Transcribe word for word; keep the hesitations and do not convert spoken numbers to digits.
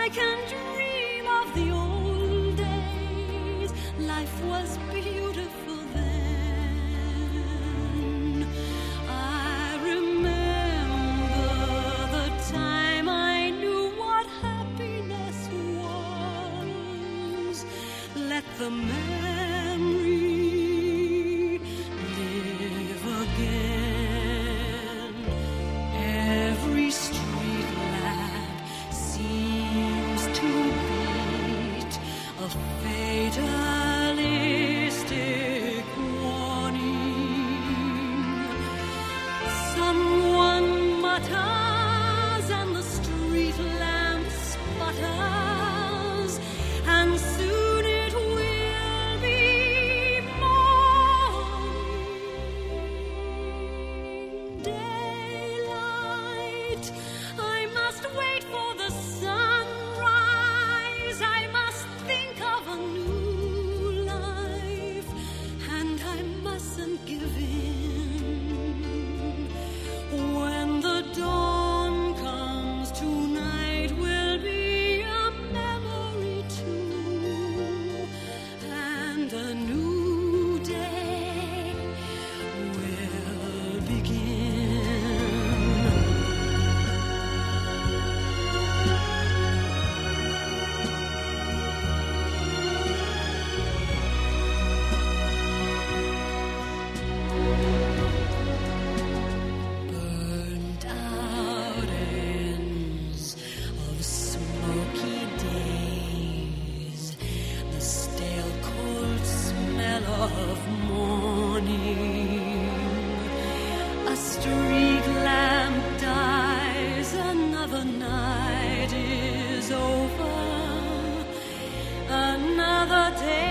I can dream of the old days. Life was beautiful then. I remember the time I knew what happiness was. Let the memory live again. Every street lamp seems to beat a fatalistic warning. Someone mutters and the street lamp sputters, and soon it will be morning. Daylight, I must wait for the sunrise. I must think of a new life, and I mustn't give in. When the dawn comes, tonight will be a memory too, and a new day will begin. Burnt out ends of smoky days, the stale cold smell of morning. A street lamp dies, another night is over, another day